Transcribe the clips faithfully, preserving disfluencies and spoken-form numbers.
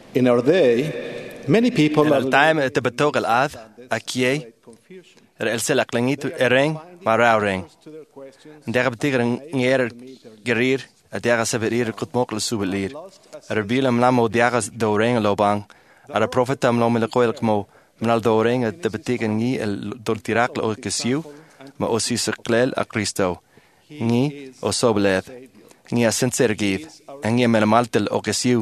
In our day, many people En are el time te betog el ad aquí er el sel aklangit ereng marauring. Der betiger nger gerir a der severir kut mokle subelir. Er bilam lamo diagas doreng lobang. Er profetam lo mele koel kmo mnal doreng te betiger ni el doltiracle o kesiu ma osi seklel a Cristo. Ni o soblet. Ni a sincergid. Ni mele maltel o kesiu.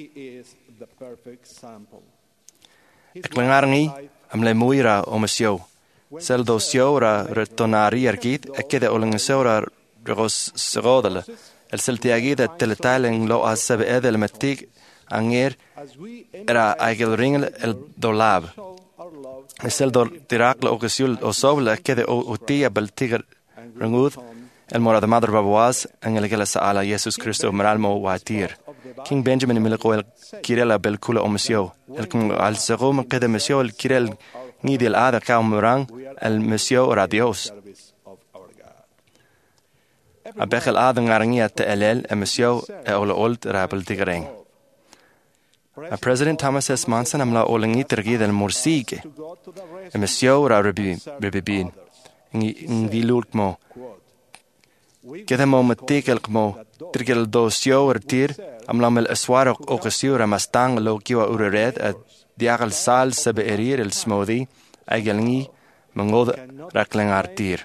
Eklangarngi am le muira o mesio. Sel do siora retonari ergit e kede oleng siora regos serodele. El sel tiagida teletailing lo a sebe edel metig anger era eigel ringel el dolab. El sel do tirakle o kesiul o sobele kede o utia bel tiger rengud el mora de madre baboaz en el gela sa ala Jesus Christo moralmo watir. King Benjamin Milko el Kirela bel kula o mesio. El kung al serum kede mesio el Kirel ni del ada kaumurang el mesio radios. Abech el ada ngarangia te elel el mesio e ola old rabel tigering. A President Thomas S. Monson amla olangi tergi del morsige. El mesio ra rebi rebibin. Ngi lultmo. Kede mo metekel kmo tergel do sio ertir amla mel aswar o kesiura mastang lo kiwa urered at diagal sal sebe erir el smoothie Eigelngi mangod raklengartir.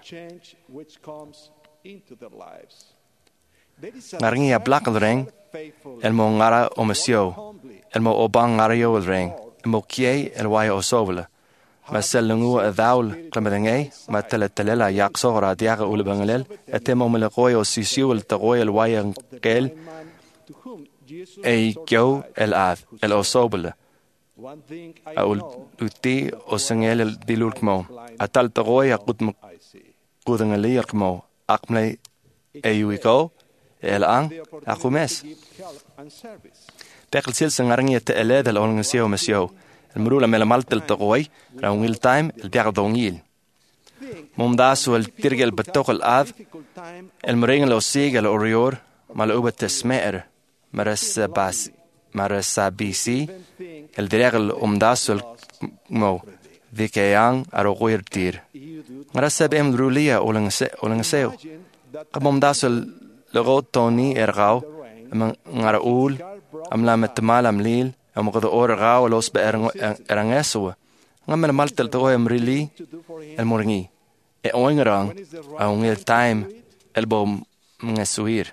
Ngaringi a blakelreng el mo ngara o mesio el mo obang ngario el reng el mo kie el wai o sovle ma selungu a daul klemedengei ma teletelela yaksora diaga ulbangelel etemo mele koy o sisiu el toy el wai kel e kyo el ad el o soble aul uti o sengel el dilurkmo atal toy akut kudengali yakmo akmle eyuiko el ang akumes Tekel sil sengaringi te eled el olngesio mesio el mrula mele maltel toy raungil time el biagdongil mumdasu el tirgel betokal ad el mringel o sigel orior mal ubet tesmer maras bas maras bc el diregel umdasu el mo dikeyang arogoir tir maras bem rulia olngse olngeseo kamumdasu el logo toni ergau ngaraul amla metmal amlil am qad or gaaw los be erangeso ngamel maltel to emrili el morngi e oingrang aung el time el bom ngesuir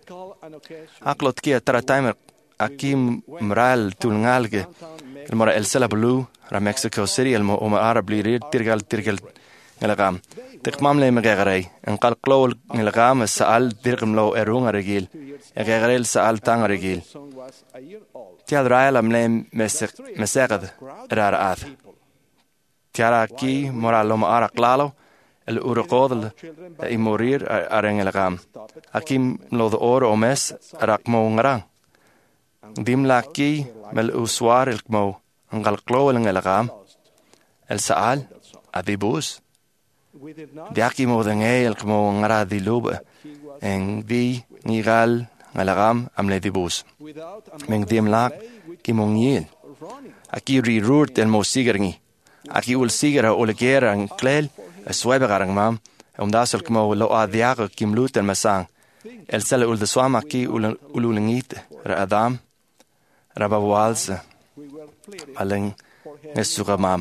aklot kia tra timer akim mral tulngalge el mora el sela blue ra Mexico City el mo oma arab lirir tirgal tirgal ngelagam tikmam le megagrei en qal qlol ngelagam sal dirgam lo erung regil egagrel sal tang regil Tial rael am le mesegad rar ath. Tiara ki moralom ara klalo el urqodl e morir areng el gam. Akim lo de oro omes rakmo ngrang. Dim la ki mel uswar el kmo ngal klo el gam. El saal adibus. Diaki mo denge el kmo ngra dilub en di nigal Alagam am le dibus. Meng dim lak ki mong yil. Aki ri roert el mo sigerngi. Aki ul sigera ul gera ang klel a swebegarang mam. Om dasel kmo lo a diago kim lut el masang. El sele ul de swam aki ul ululingit ra adam. Rabawals aleng nesuga mam.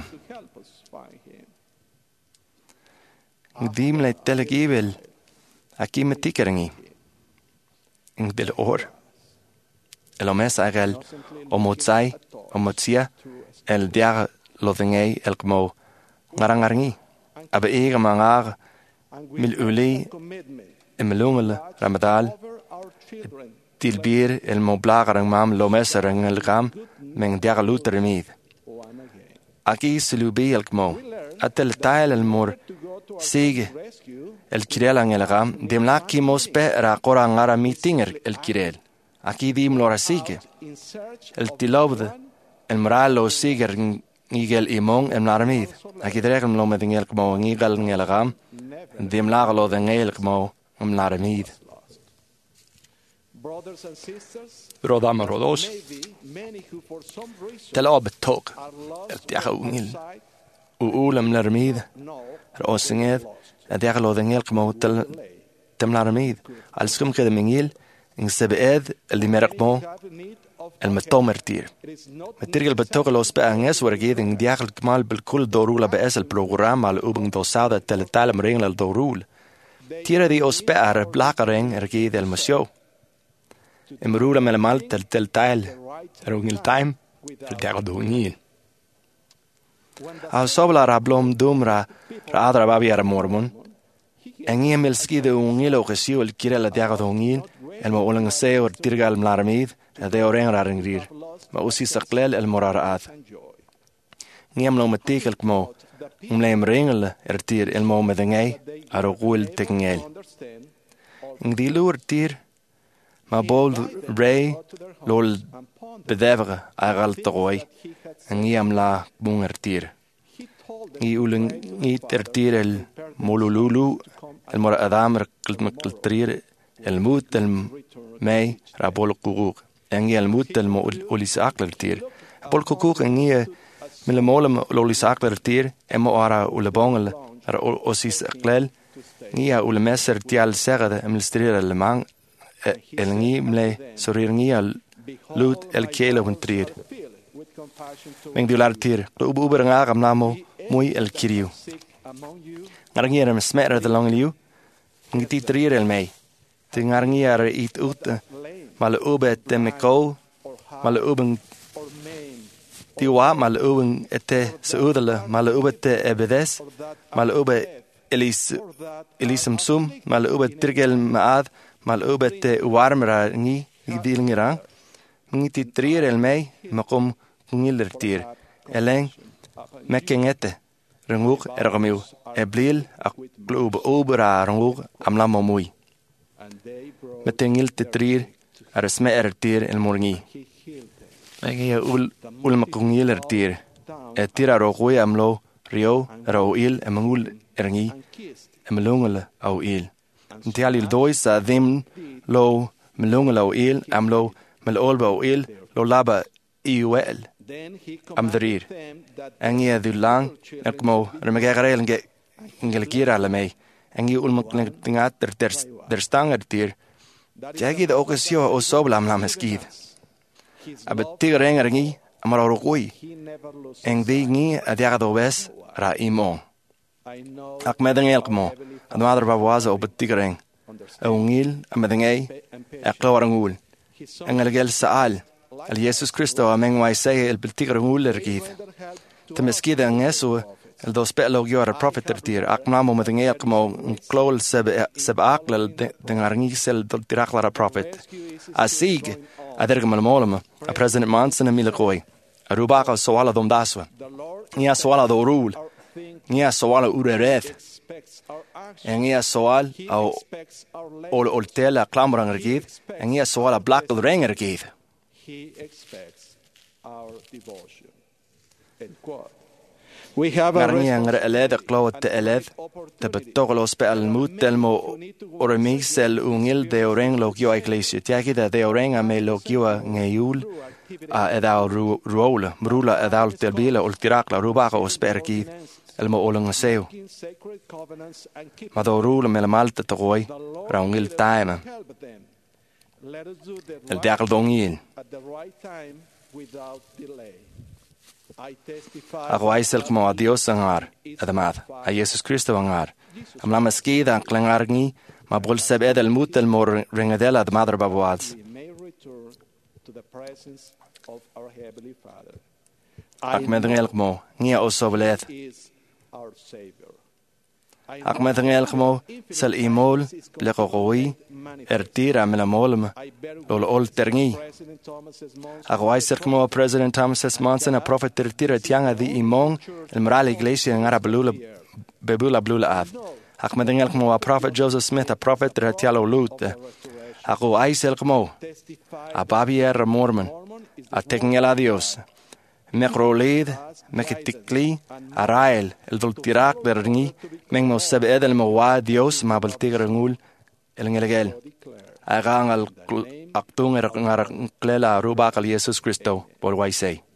Dim le telegibel aki metikeringi. In del or el omes agel o motsai o motsia el dia lovingei el kmo ngarangarngi abe ege mangar mil uli emelungel ramadal tilbir el moblagarang mam lomeserang el gam meng dia lutermid aki slubi el kmo atel tail el mur sig el kirelang el gam dim laki mospe ra qora ngara meeting el kirel aki dim lora sige el tilobd el moralo siger ngigel imong el narmid aki dregem lo med ngel kmo ngigel ngel gam dim laglo de ngel kmo um narmid Rodam rodos Tala betok, el tiaga ungil, uulam larmid, rosinged, a diaglo dengel kmo tel temlarmid, al skum kede mingil, in sebeed, el dimerakmo, el metomertir. Metirgel betok los beanges warged in diagl kmal بالكل dorula bees el programa al ubing dosada teletalem ring el dorul. Tira di os bear blakering erged el musio. Imrula melemal tel tel tail, erungil time, el diagl dungil. Al sobla rablom dumra ra adra babiara mormon. En emel skide ungil o gesio el kira la diagl dungil, el mo ulang seo tirgal mlarmid, el de oren raringrir. Ma usi saqlel el moraraad. Ngiem lo metik el kmo, umleem ringel ertir el mo medengay, aro guil tekengel. Ngdilu ertir, ma bol rei lol bedevre agal togoy, ngiem la bung ertir. Ngi uling ngit ertir el molululu, el moradam erkeltrir, el mut el mei rabol kuguk. En el mut el mo olis aklertir. Bol kukuk en ie mille molem olis aklertir, emo ara ule bongel, ara osis aklel, ngia ule messer tial segade emil strir el mang, el ngi mle sorir ngia lut el kele huntrir. Meng du lartir, ub uber ngagam namo muy el kiriu. Ngarngier em smetter de longliu, ngi trir el mei. Te ngarngier it ut mal ube te meko, mal uben tiwa, mal uben ete seudele, mal ube te ebedes, mal ube elis elisum sum, mal ube tirgel maad, mal ube te warmera ngi gdilngira, ngi ti trier el mei, makom ngillertir, eleng mekengete, renguk ergamiu, eblil aklub ubera renguk amlamo mui. Metengil te trier, ar sme ertir el morngi. Ege ul ul makungil ertir. Ertir aro goy amlo rio aro il emangul ergi emelungel au il. Ntiali dois sa dim lo melungel au il amlo melolba au il lo laba iuel amdrir. Enge du lang ekmo remegere nge ngelkira la mei. Enge ul maklingat der der stang ertir. Jagi de okasio o soblam la meskid. Abet tigring ringi amar orokui. Eng di ngi adiaga do wes ra imo. Ak medeng elkmo. Ad madr bawaza o bet tigring. E ungil amedengay ek loarangul. Eng elgel saal. El Jesus Christo ameng wai say el bet tigringul ergid. Te meskid eng eso el dos pelo gior prophet ertir ak namo medengay elkmo klol seb seb aklel dengarngi sel tiraklara prophet. Asig adergam al molema a President Monson emile koi. A rubaka soala dom daswa. Nia soala do rule. Nia soala urereth. Nia soal au ol oltela klamrang ergid. Nia soala black ring ergid. He expects our devotion. End quote. We have a Ngarniang eled klawat te eled te betoglos pe al mut telmo oremixel ungil de oreng lo kio iglesia tiaki de de oreng a me lo kio ngeyul a edal ruola mrula edal terbila ultirakla rubaka osperki elmo olung seu madorul mel malta toy raungil time el diakal dongil Ako aisel kmo a Dios angar, adamad, a Jesus Christo angar. Am la meskida ang klangar ngi, ma bol seb edel mut el mor ringadela ad madr babuads. Ak medengel kmo, ngi a osoblet. Ak medengel kmo, sel imol, bleko goi, ertira mela molm, lol ol terngi. Ako aisel kmo a President Thomas S. Monson a prophet ertira tianga di imong, el morale iglesia ngara belula, bebula blula ad. Ak medengel kmo a prophet Joseph Smith a prophet retialo lut. Ako aisel kmo, a babier mormon, a tekengel a Dios. Mekrolid, mekitikli, arael, el dultirak derni, mengmo seb edel mo wa Dios ma baltigr ngul, el ngelegel. Agang al Aktung er ngar klela rubak al Yesus Kristo por waisay.